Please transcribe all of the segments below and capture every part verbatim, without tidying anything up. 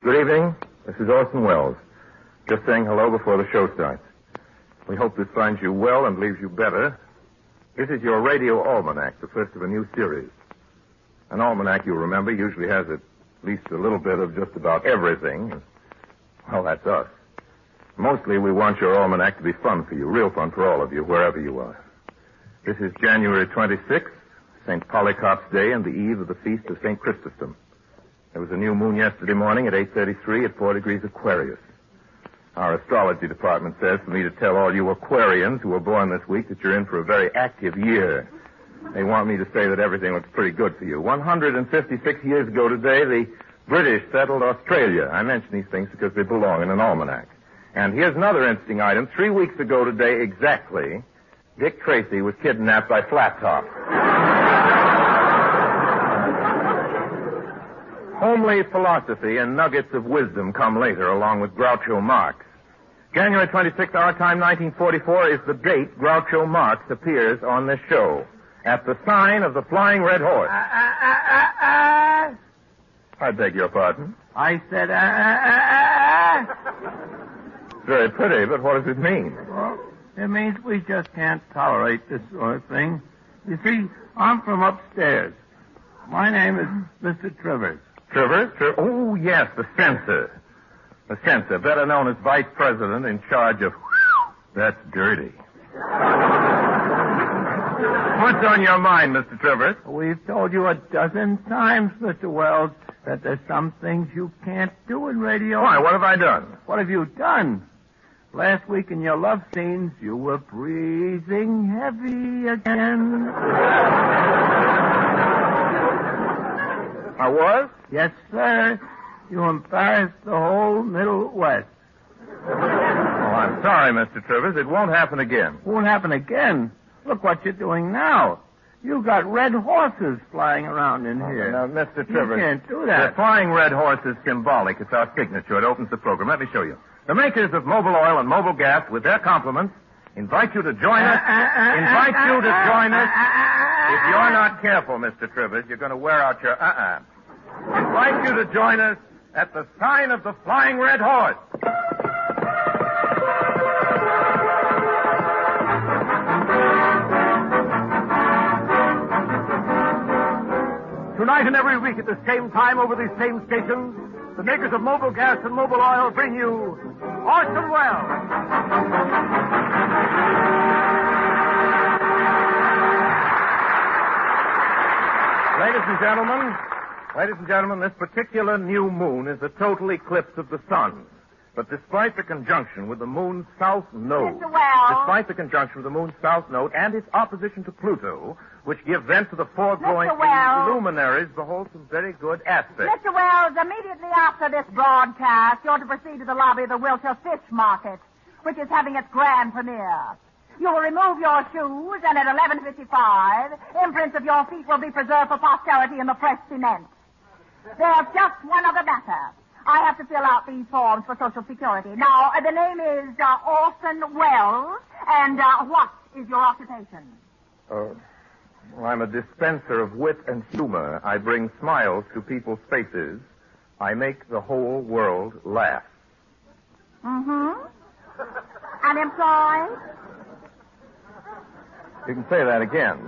Good evening. This is Orson Welles. Just saying hello before the show starts. We hope this finds you well and leaves you better. This is your radio almanac, the first of a new series. An almanac, you'll remember, usually has at least a little bit of just about everything. Well, that's us. Mostly we want your almanac to be fun for you, real fun for all of you, wherever you are. This is January twenty-sixth, Saint Polycarp's Day, and the eve of the feast of Saint Chrysostom. There was a new moon yesterday morning at eight thirty-three at four degrees Aquarius. Our astrology department says for me to tell all you Aquarians who were born this week that you're in for a very active year. They want me to say that everything looks pretty good for you. one hundred fifty-six years ago today, the British settled Australia. I mention these things because they belong in an almanac. And here's another interesting item. Three weeks ago today exactly, Dick Tracy was kidnapped by Flat Top. Homely philosophy and nuggets of wisdom come later, along with Groucho Marx. January twenty-sixth, our time, nineteen forty-four, is the date Groucho Marx appears on this show. At the sign of the Flying Red Horse. Ah, ah, ah, ah, ah. I beg your pardon? I said, ah, ah, ah, ah. Very pretty, but what does it mean? Well, it means we just can't tolerate this sort of thing. You see, I'm from upstairs. My name is Mister Trivers. Trivers? Tri- oh, yes, the censor. The censor, better known as vice president in charge of... That's dirty. What's on your mind, Mister Trivers? We've told you a dozen times, Mister Wells, that there's some things you can't do in radio. Why? What have I done? What have you done? Last week in your love scenes, you were breathing heavy again. I was? Yes, sir. You embarrassed the whole Middle West. Oh, I'm sorry, Mister Trivers. It won't happen again. Won't happen again? Look what you're doing now. You got red horses flying around in here. Now, Mister Trivers. You can't do that. The flying red horse is symbolic. It's our signature. It opens the program. Let me show you. The makers of Mobil Oil and Mobil Gas, with their compliments, invite you to join us. Invite you to join us. If you're not careful, Mister Trivers, you're going to wear out your uh-uh. Invite you to join us at the sign of the Flying Red Horse. Tonight and every week at the same time over these same stations, the makers of Mobil Gas and Mobil Oil bring you Orson Welles. Ladies and gentlemen, ladies and gentlemen, this particular new moon is a total eclipse of the sun. But despite the conjunction with the moon's south node, Mister Wells. despite the conjunction with the moon's south node and its opposition to Pluto, which give vent to the foregoing Mister Wells. luminaries, behold some very good aspects. Mister Wells, immediately after this broadcast, you're to proceed to the lobby of the Wilshire Fish Market, which is having its grand premiere. You will remove your shoes, and at eleven fifty-five, imprints of your feet will be preserved for posterity in the pressed cement. There's just one other matter. I have to fill out these forms for Social Security. Now, uh, the name is uh, Orson Welles, and uh, what is your occupation? Uh, well, I'm a dispenser of wit and humor. I bring smiles to people's faces. I make the whole world laugh. Mm-hmm. Unemployed? You can say that again.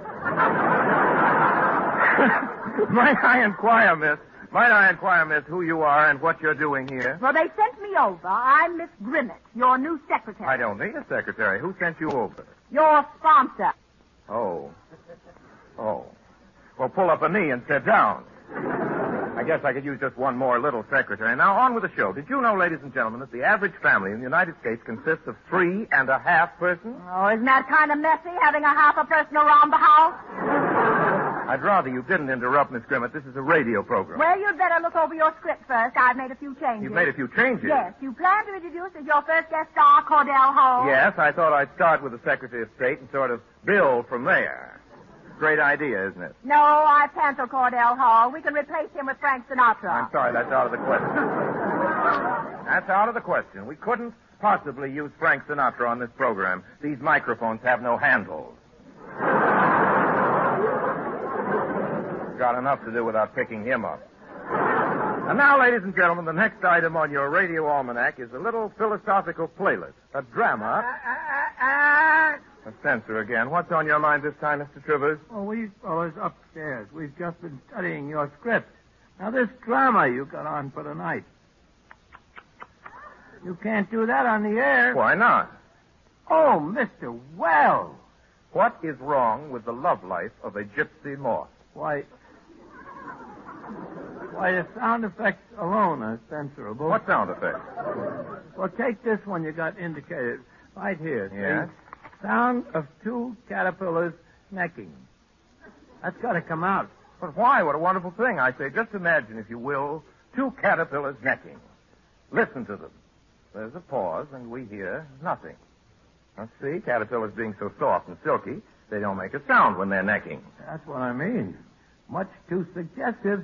Might I inquire, miss? Might I inquire, miss, who you are and what you're doing here? Well, they sent me over. I'm Miss Grimmett, your new secretary. I don't need a secretary. Who sent you over? Your sponsor. Oh. Oh. Well, pull up a knee and sit down. I guess I could use just one more little secretary. Now, on with the show. Did you know, ladies and gentlemen, that the average family in the United States consists of three and a half persons? Oh, isn't that kind of messy, having a half a person around the house? I'd rather you didn't interrupt, Miss Grimmett. This is a radio program. Well, you'd better look over your script first. I've made a few changes. You've made a few changes? Yes. You plan to introduce as your first guest star Cordell Hall? Yes, I thought I'd start with the Secretary of State and sort of build from there. Great idea, isn't it? No, I've canceled Cordell Hall. We can replace him with Frank Sinatra. I'm sorry, that's out of the question. That's out of the question. We couldn't possibly use Frank Sinatra on this program. These microphones have no handles. Got enough to do without picking him up. And now, ladies and gentlemen, the next item on your radio almanac is a little philosophical playlist, a drama. Uh, uh, uh. A censor again. What's on your mind this time, Mister Trivers? Oh, we fellas upstairs. We've just been studying your script. Now, this drama you got on for tonight. You can't do that on the air. Why not? Oh, Mister Wells. What is wrong with the love life of a gypsy moth? Why, why, the sound effects alone are censorable. What sound effect? Well, take this one you got indicated right here. Yes? The sound of two caterpillars necking. That's got to come out. But why? What a wonderful thing. I say, just imagine, if you will, two caterpillars necking. Listen to them. There's a pause, and we hear nothing. Now, see, caterpillars being so soft and silky, they don't make a sound when they're necking. That's what I mean. Much too suggestive.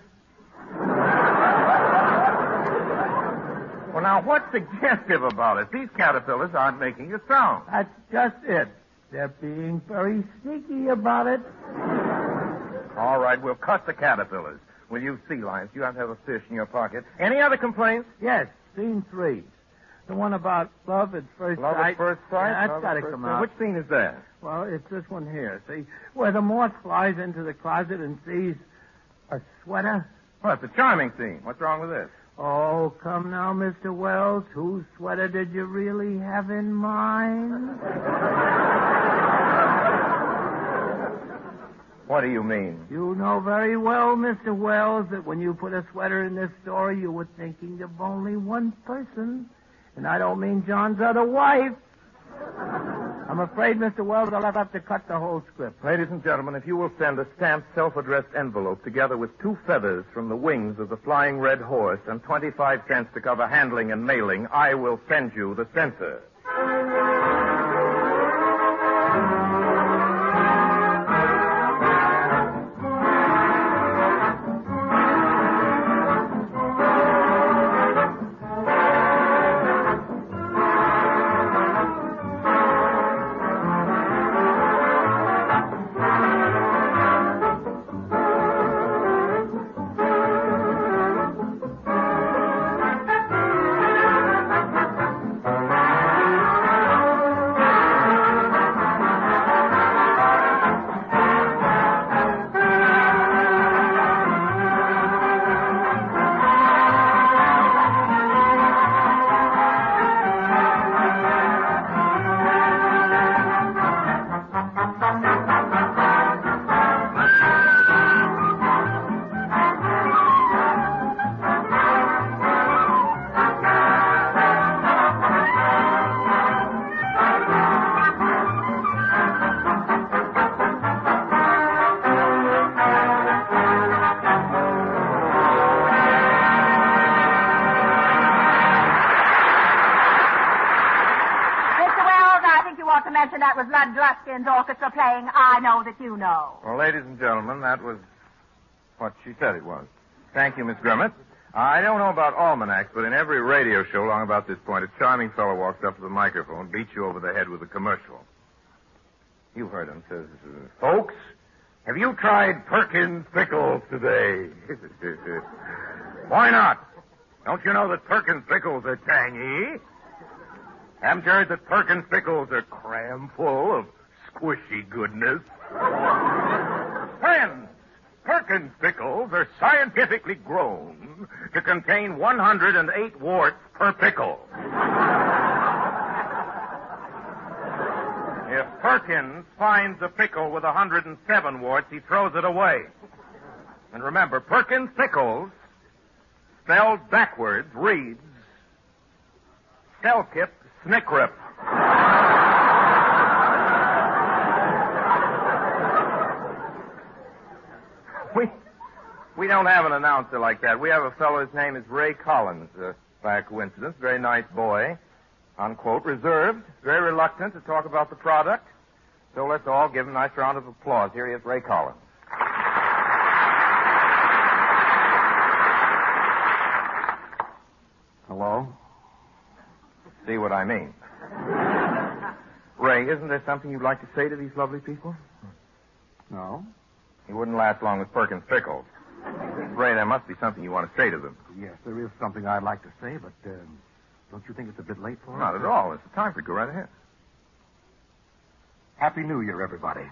Well, now, what's suggestive about it? These caterpillars aren't making a sound. That's just it. They're being very sneaky about it. All right, we'll cut the caterpillars. We'll use sea lions. You have to have a fish in your pocket. Any other complaints? Yes, scene three. The one about love at first Love sight. at first sight? Yeah, that's Love got at to first come sight. out. Which scene is that? Well, it's this one here. See, where the moth flies into the closet and sees a sweater. Well, it's a charming scene. What's wrong with this? Oh, come now, Mister Wells. Whose sweater did you really have in mind? What do you mean? You know very well, Mister Wells, that when you put a sweater in this story, you were thinking of only one person. And I don't mean John's other wife. I'm afraid, Mister Wells, I'll have to cut the whole script. Ladies and gentlemen, if you will send a stamped, self-addressed envelope together with two feathers from the wings of the flying red horse and twenty-five cents to cover handling and mailing, I will send you the censor. That was Lud Gluskin's orchestra playing I Know That You Know. Well, ladies and gentlemen, that was what she said it was. Thank you, Miss Grimmett. I don't know about almanacs, but in every radio show long about this point, a charming fellow walks up to the microphone, beats you over the head with a commercial. You've heard him, says, folks, have you tried Perkins pickles today? Why not? Don't you know that Perkins pickles are tangy? Haven't you heard that Perkins pickles are cram full of squishy goodness? Friends, Perkins pickles are scientifically grown to contain one hundred eight warts per pickle. If Perkins finds a pickle with one hundred seven warts, he throws it away. And remember, Perkins pickles, spelled backwards, reads Selkip Snickrip. we we don't have an announcer like that. We have a fellow, his name is Ray Collins, uh, by a coincidence. Very nice boy. Unquote. Reserved. Very reluctant to talk about the product. So let's all give him a nice round of applause. Here he is, Ray Collins. Hello? See what I mean. Ray, isn't there something you'd like to say to these lovely people? No. You wouldn't last long with Perkins pickles. Ray, there must be something you want to say to them. Yes, there is something I'd like to say, but um, don't you think it's a bit late for it? Not at all. It's the time for it. Go right ahead. Happy New Year, everybody.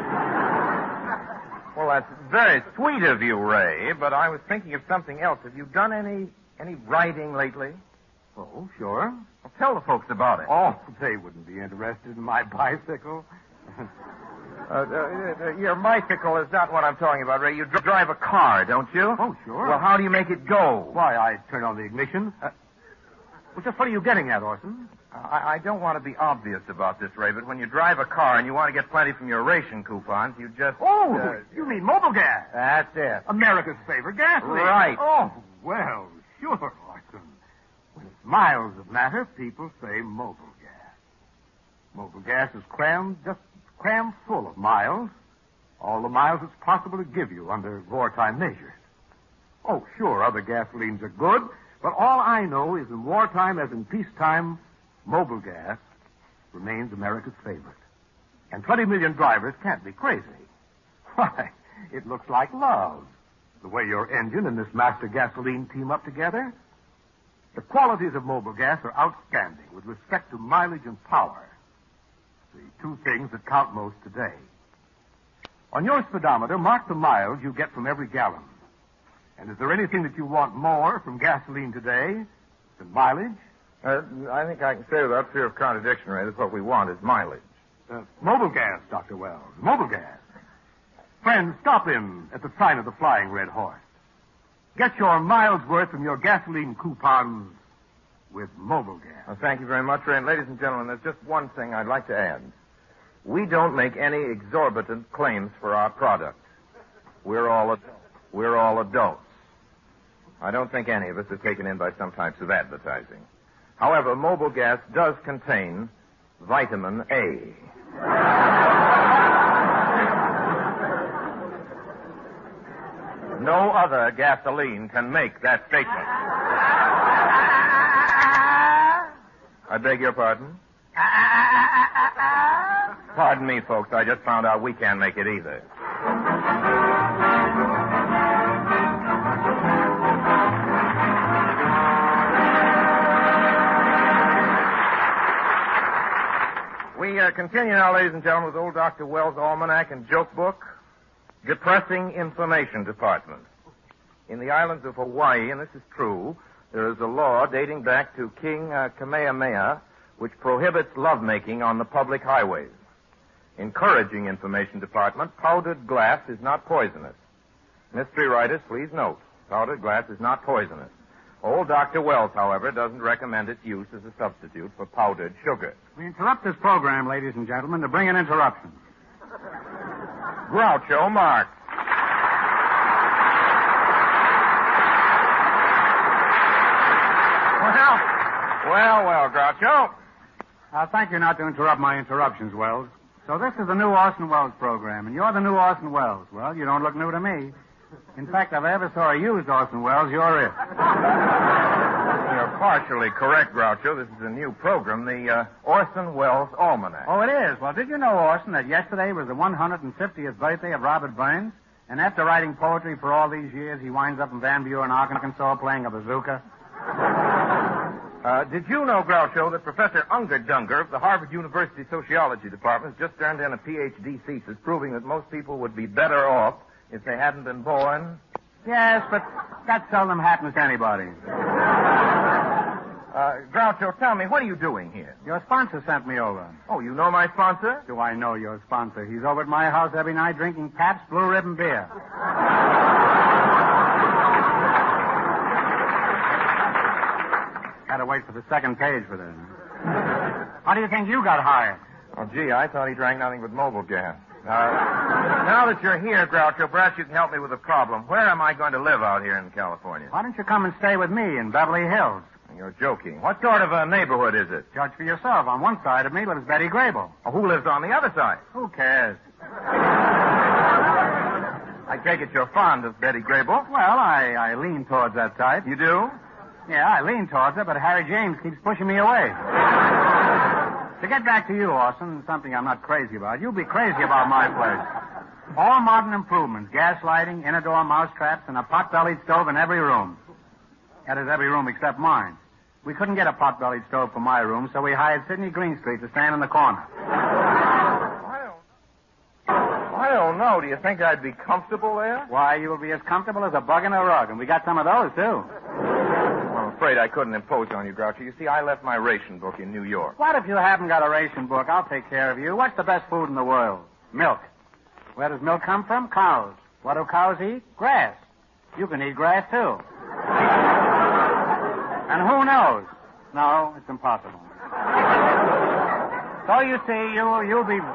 Well, that's very sweet of you, Ray, but I was thinking of something else. Have you done any any writing lately? Oh, sure. Well, tell the folks about it. Oh, they wouldn't be interested in my bicycle. Uh, uh, uh, your bicycle is not what I'm talking about, Ray. You dr- drive a car, don't you? Oh, sure. Well, how do you make it go? Why, I turn on the ignition. Uh, well, just what are you getting at, Orson? I, I don't want to be obvious about this, Ray, but when you drive a car and you want to get plenty from your ration coupons, you just... Oh, uh, you mean mobile gas? That's it. America's favorite gasoline. Right. Oh, well, sure, Orson. When it's miles that matter, people say mobile gas. Mobile gas is crammed, just crammed full of miles. All the miles it's possible to give you under wartime measures. Oh, sure, other gasolines are good, but all I know is in wartime as in peacetime, mobile gas remains America's favorite. And twenty million drivers can't be crazy. Why, it looks like love, the way your engine and this master gasoline team up together. The qualities of mobile gas are outstanding with respect to mileage and power. The two things that count most today. On your speedometer, mark the miles you get from every gallon. And is there anything that you want more from gasoline today than mileage? Uh, I think I can say without fear of contradiction, Ray, that what we want is mileage. Uh, mobile gas, Doctor Wells. Mobile gas. Friends, stop in at the sign of the Flying Red Horse. Get your miles worth from your gasoline coupons with mobile gas. Well, thank you very much, Ray. And ladies and gentlemen, there's just one thing I'd like to add. We don't make any exorbitant claims for our product. We're all ad- we're all adults. I don't think any of us are taken in by some types of advertising. However, mobile gas does contain vitamin A. No other gasoline can make that statement. I beg your pardon? Pardon me, folks. I just found out we can't make it either. We uh, continue now, ladies and gentlemen, with old Doctor Wells' Almanac and Joke Book. Depressing Information Department. In the islands of Hawaii, and this is true, there is a law dating back to King uh, Kamehameha which prohibits lovemaking on the public highways. Encouraging Information Department, powdered glass is not poisonous. Mystery writers, please note, powdered glass is not poisonous. Old Doctor Wells, however, doesn't recommend its use as a substitute for powdered sugar. We interrupt this program, ladies and gentlemen, to bring an interruption. Groucho Marx. Well, well, well, Groucho. I'll thank you not to interrupt my interruptions, Wells. So this is the new Orson Welles program, and you're the new Orson Welles. Well, you don't look new to me. In fact, if I ever saw a used Orson Welles, you're it. You're partially correct, Groucho. This is a new program, the uh, Orson Welles Almanac. Oh, it is? Well, did you know, Orson, that yesterday was the one hundred fiftieth birthday of Robert Burns? And after writing poetry for all these years, he winds up in Van Buren, Arkansas, playing a bazooka? Uh, did you know, Groucho, that Professor Unger Dunger of the Harvard University Sociology Department has just turned in a P H D thesis proving that most people would be better off if they hadn't been born? Yes, but that seldom happens to anybody. Uh, Groucho, tell me, what are you doing here? Your sponsor sent me over. Oh, you know my sponsor? Do I know your sponsor? He's over at my house every night drinking Pabst Blue Ribbon beer. Gotta wait for the second page for that. How do you think you got hired? Oh, gee, I thought he drank nothing but mobile gas. Uh, now that you're here, Groucho, perhaps you can help me with a problem. Where am I going to live out here in California? Why don't you come and stay with me in Beverly Hills? You're joking. What sort of a neighborhood is it? Judge for yourself. On one side of me lives Betty Grable. Oh, who lives on the other side? Who cares? I take it you're fond of Betty Grable. Well, I, I lean towards that type. You do? Yeah, I lean towards her, but Harry James keeps pushing me away. To get back to you, Orson, something I'm not crazy about. You'll be crazy about my place. All modern improvements, gas lighting, inner door mouse traps, and a pot-bellied stove in every room. That is, every room except mine. We couldn't get a pot-bellied stove for my room, so we hired Sidney Greenstreet to stand in the corner. I don't, I don't know. Do you think I'd be comfortable there? Why, you'll be as comfortable as a bug in a rug, and we got some of those, too. I'm afraid I couldn't impose on you, Groucho. You see, I left my ration book in New York. What if you haven't got a ration book? I'll take care of you. What's the best food in the world? Milk. Where does milk come from? Cows. What do cows eat? Grass. You can eat grass, too. And who knows? No, it's impossible. So you see, you, you'll be...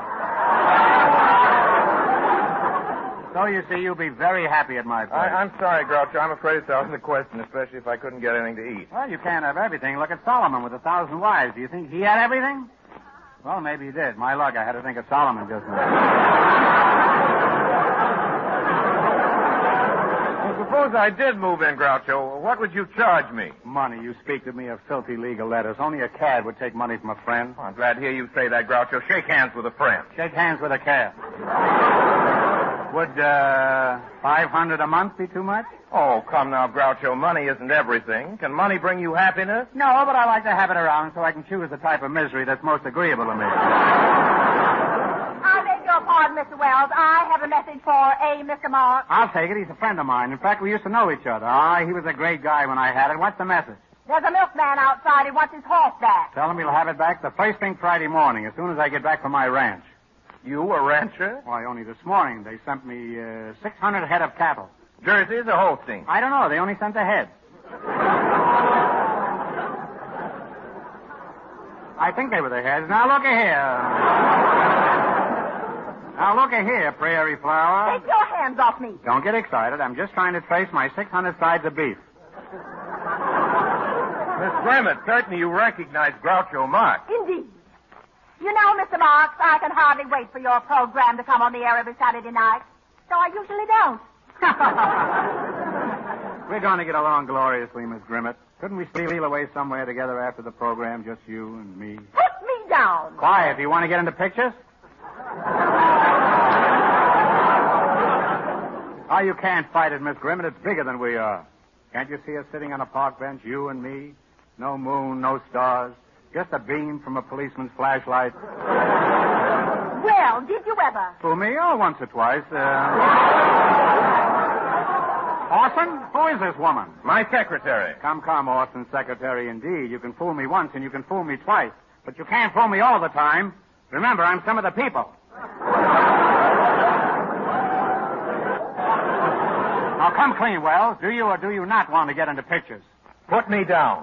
So you see, you'll be very happy at my place. I, I'm sorry, Groucho. I'm afraid it's out of the question, especially if I couldn't get anything to eat. Well, you can't have everything. Look at Solomon with a thousand wives. Do you think he had everything? Well, maybe he did. My luck, I had to think of Solomon just now. Suppose I did move in, Groucho. What would you charge me? Money. You speak to me of filthy legal letters. Only a cad would take money from a friend. Oh, I'm glad to hear you say that, Groucho. Shake hands with a friend. Shake hands with a cad. Would, uh, five hundred a month be too much? Oh, come now, Groucho. Money isn't everything. Can money bring you happiness? No, but I like to have it around so I can choose the type of misery that's most agreeable to me. I beg your pardon, Mister Wells. I have a message for A, Mister Marks. I'll take it. He's a friend of mine. In fact, we used to know each other. Ah, he was a great guy when I had it. What's the message? There's a milkman outside. He wants his horse back. Tell him he'll have it back the first thing Friday morning, as soon as I get back from my ranch. You a rancher? Why, only this morning they sent me uh, six hundred head of cattle. Jerseys or Holstein? I don't know. They only sent the head. I think they were the heads. Now, look here. Now, look here, Prairie Flower. Take your hands off me. Don't get excited. I'm just trying to trace my six hundred sides of beef. Miss Grimmett, certainly you recognize Groucho Marx. Indeed. You know, Mister Marks, I can hardly wait for your program to come on the air every Saturday night. So I usually don't. We're going to get along gloriously, Miss Grimmett. Couldn't we steal away somewhere together after the program, just you and me? Put me down. Quiet. Do you want to get into pictures? Oh, you can't fight it, Miss Grimmett. It's bigger than we are. Can't you see us sitting on a park bench, you and me? No moon, no stars. Just a beam from a policeman's flashlight. Well, did you ever? Fool me? Oh, once or twice. Uh... Orson? Who is this woman? My secretary. Come, come, Orson, secretary, indeed. You can fool me once and you can fool me twice. But you can't fool me all the time. Remember, I'm some of the people. Now, come clean, Wells. Do you or do you not want to get into pictures? Put me down.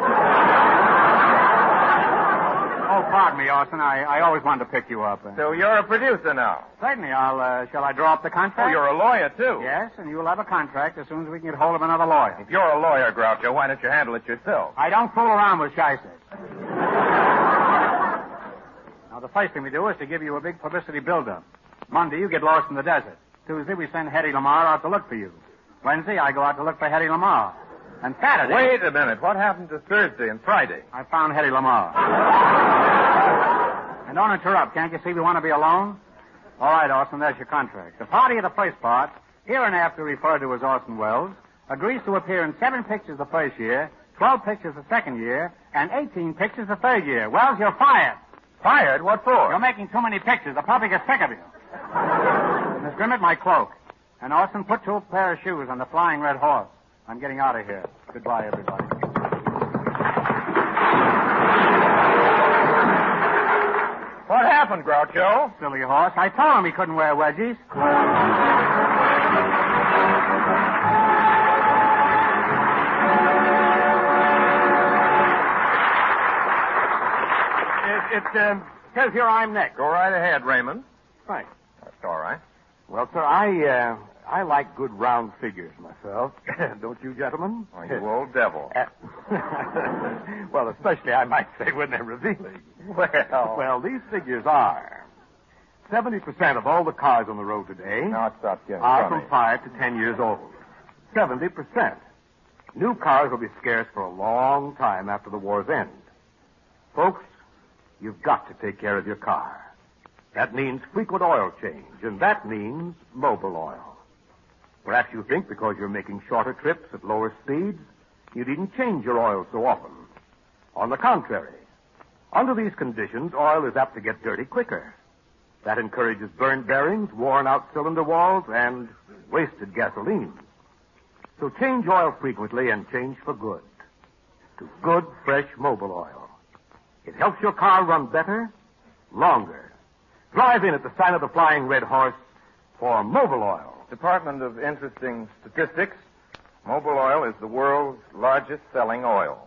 Oh, pardon me, Orson. I, I always wanted to pick you up. So you're a producer now? Certainly. I'll, uh, shall I draw up the contract? Oh, you're a lawyer, too? Yes, and you'll have a contract as soon as we can get hold of another lawyer. If you're a lawyer, Groucho, why don't you handle it yourself? I don't fool around with shysters. Now, the first thing we do is to give you a big publicity build-up. Monday, you get lost in the desert. Tuesday, we send Hetty Lamar out to look for you. Wednesday, I go out to look for Hetty Lamar. And Saturday... Wait a minute. What happened to Thursday and Friday? I found Hetty Lamar. And don't interrupt. Can't you see we want to be alone? All right, Orson, there's your contract. The party of the first part, hereinafter referred to as Orson Welles, agrees to appear in seven pictures the first year, twelve pictures the second year, and eighteen pictures the third year. Wells, you're fired. Fired? What for? You're making too many pictures. The public is sick of you. Miss Grimmett, my cloak. And Orson, put two pair of shoes on the Flying Red Horse. I'm getting out of here. Goodbye, everybody. What happened, Groucho? Silly horse. I told him he couldn't wear wedgies. It, it uh, says here I'm next. Go right ahead, Raymond. Thanks. That's all right. Well, sir, I uh, I like good round figures myself. Don't you, gentlemen? Oh, you old devil. Uh, well, especially, I might say, when they're revealing. Well... Well, these figures are seventy percent of all the cars on the road today Now stop getting are funny. from five to ten years old. seventy percent. New cars will be scarce for a long time after the war's end. Folks, you've got to take care of your car. That means frequent oil change, and that means Mobil oil. Perhaps you think because you're making shorter trips at lower speeds, you needn't change your oil so often. On the contrary, under these conditions, oil is apt to get dirty quicker. That encourages burned bearings, worn-out cylinder walls, and wasted gasoline. So change oil frequently and change for good. To good, fresh Mobil oil. It helps your car run better, longer. Drive in at the sign of the Flying Red Horse for Mobil oil. Department of Interesting Statistics. Mobil oil is the world's largest selling oil.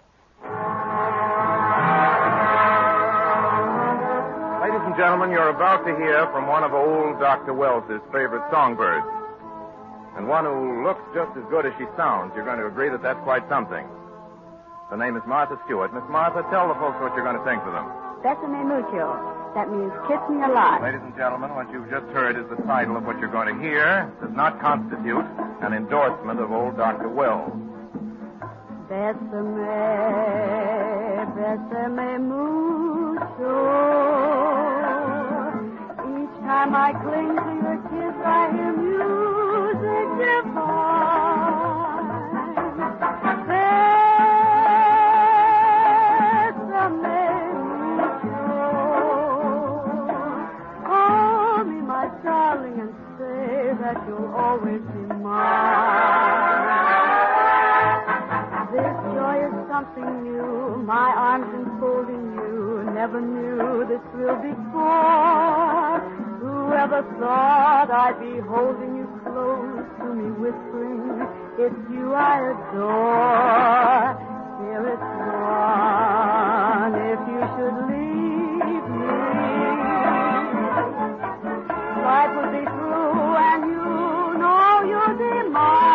Ladies and gentlemen, you're about to hear from one of old Doctor Wells's favorite songbirds. And one who looks just as good as she sounds. You're going to agree that that's quite something. Her name is Martha Stewart. Miss Martha, tell the folks what you're going to sing for them. Besame mucho. That means kiss me a lot. Ladies and gentlemen, what you've just heard is the title of what you're going to hear. Does not constitute an endorsement of old Doctor Wells. Besame, besame mucho. Each time I cling to your kiss, I hear music divine. Besame mucho. Call me my darling and say that you'll always be mine. This joy is something new, my arms enfolding you. Never knew this thrill before. Whoever thought I'd be holding you close to me, whispering, it's you I adore. Here it's one, if you should leave me, life will be through and you know you'll be mine.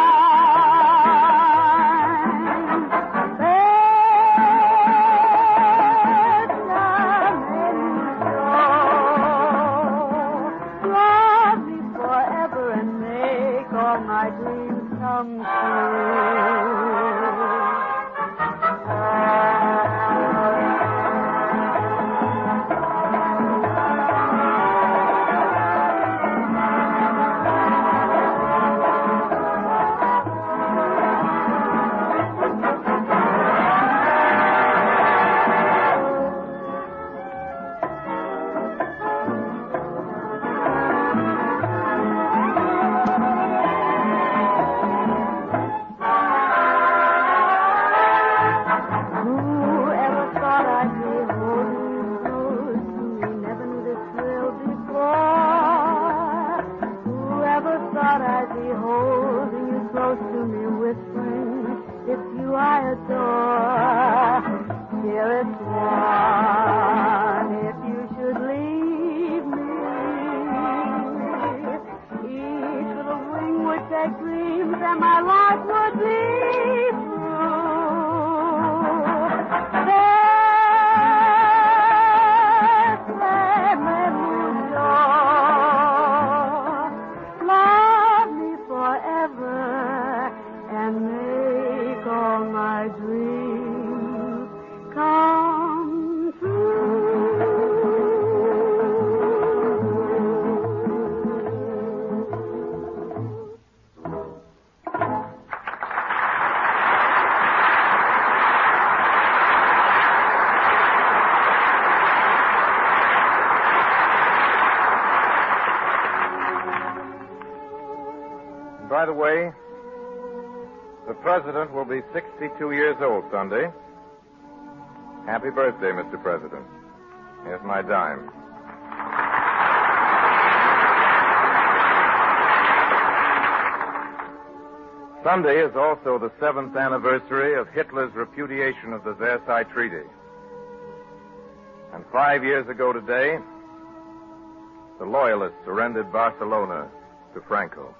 My dreams come By the way, the President will be sixty-two years old Sunday. Happy birthday, Mister President. Here's my dime. Sunday is also the seventh anniversary of Hitler's repudiation of the Versailles Treaty. And five years ago today, the Loyalists surrendered Barcelona to Franco.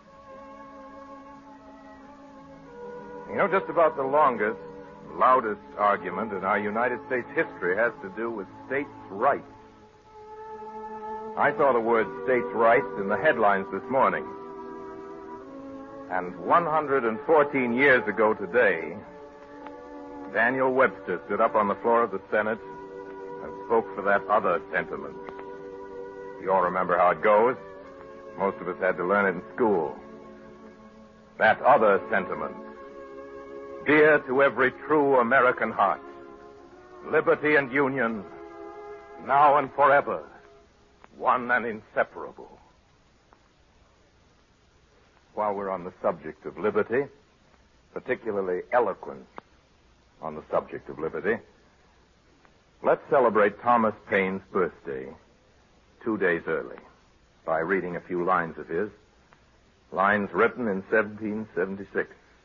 You know, just about the longest, loudest argument in our United States history has to do with states' rights. I saw the word states' rights in the headlines this morning. And one hundred fourteen years ago today, Daniel Webster stood up on the floor of the Senate and spoke for that other sentiment. You all remember how it goes. Most of us had to learn it in school. That other sentiment, dear to every true American heart, liberty and union, now and forever, one and inseparable. While we're on the subject of liberty, particularly eloquent on the subject of liberty, let's celebrate Thomas Paine's birthday two days early by reading a few lines of his, lines written in seventeen seventy-six.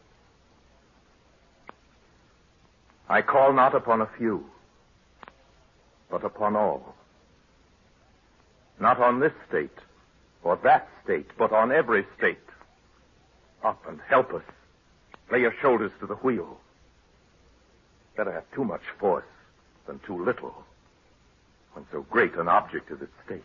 I call not upon a few, but upon all. Not on this state or that state, but on every state. Up and help us. Lay your shoulders to the wheel. Better have too much force than too little when so great an object is at stake.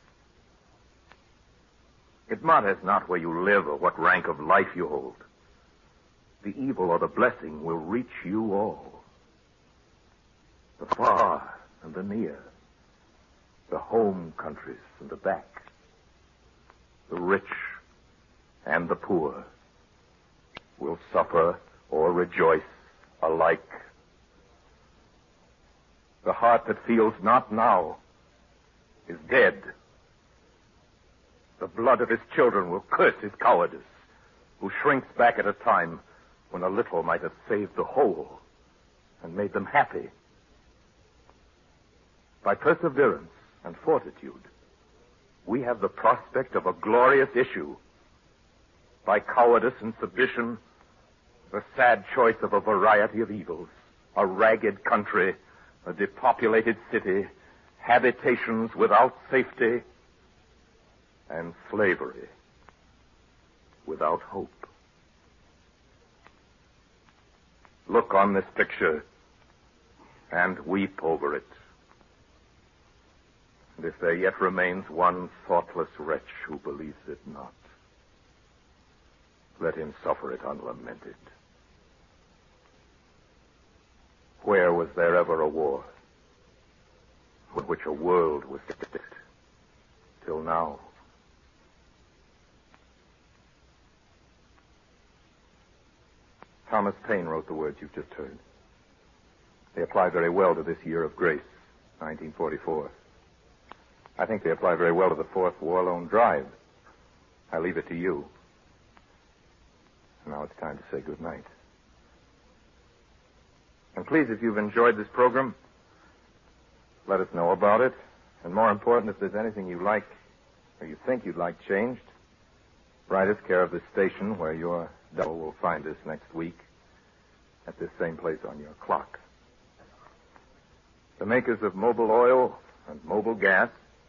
It matters not where you live or what rank of life you hold. The evil or the blessing will reach you all. The far and the near. The home countries and the back. The rich and the poor will suffer or rejoice alike. The heart that feels not now is dead. The blood of his children will curse his cowardice, who shrinks back at a time when a little might have saved the whole and made them happy. By perseverance and fortitude, we have the prospect of a glorious issue. By cowardice and submission, the sad choice of a variety of evils, a ragged country, a depopulated city, habitations without safety, and slavery without hope. Look on this picture and weep over it. And if there yet remains one thoughtless wretch who believes it not, let him suffer it unlamented. Where was there ever a war with which a world was fixed till now? Thomas Paine wrote the words you've just heard. They apply very well to this year of grace, nineteen forty-four. I think they apply very well to the fourth War Loan Drive. I leave it to you. Now it's time to say good night. And please, if you've enjoyed this program, let us know about it. And more important, if there's anything you like or you think you'd like changed, write us care of this station where your double will find us next week at this same place on your clock. The makers of Mobil Oil and Mobil Gas,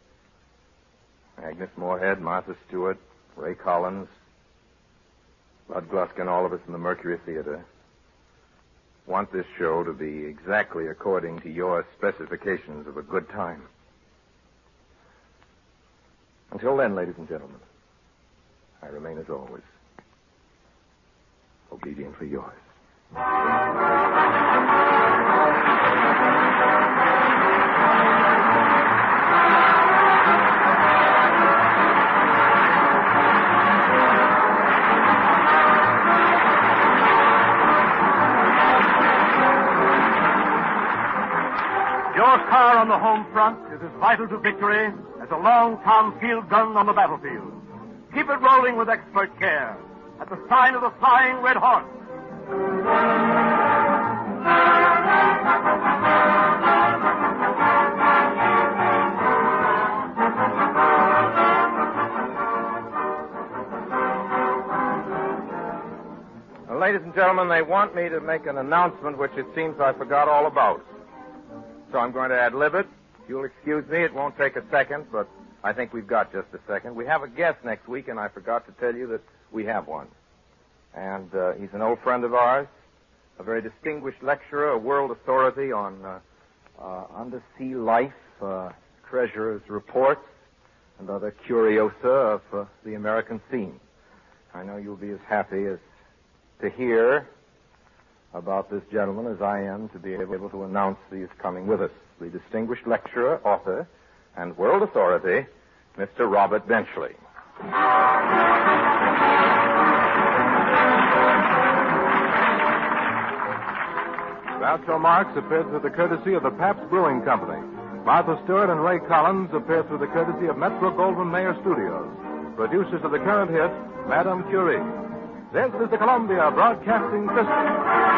Agnes Moorehead, Martha Stewart, Ray Collins, Bud Glusk, and all of us in the Mercury Theater want this show to be exactly according to your specifications of a good time. Until then, ladies and gentlemen, I remain as always obediently yours. Your car on the home front is as vital to victory as a long-Tom field gun on the battlefield. Keep it rolling with expert care at the sign of the Flying Red Horse. Well, ladies and gentlemen, they want me to make an announcement which it seems I forgot all about. So I'm going to ad-lib it. You'll excuse me, it won't take a second, but I think we've got just a second. We have a guest next week, and I forgot to tell you that we have one. And uh, he's an old friend of ours, a very distinguished lecturer, a world authority on uh, uh, undersea life, uh, treasurer's reports, and other curiosa of uh, the American scene. I know you'll be as happy as to hear about this gentleman as I am to be able to announce that he is coming with us. The distinguished lecturer, author, and world authority, Mister Robert Benchley. Groucho Marx appeared through the courtesy of the Pabst Brewing Company. Martha Stewart and Ray Collins appeared through the courtesy of Metro Goldwyn Mayer Studios. Producers of the current hit, Madame Curie. This is the Columbia Broadcasting System.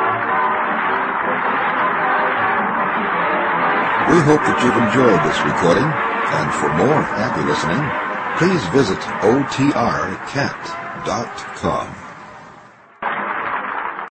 We hope that you've enjoyed this recording, and for more happy listening, please visit O T R cat dot com.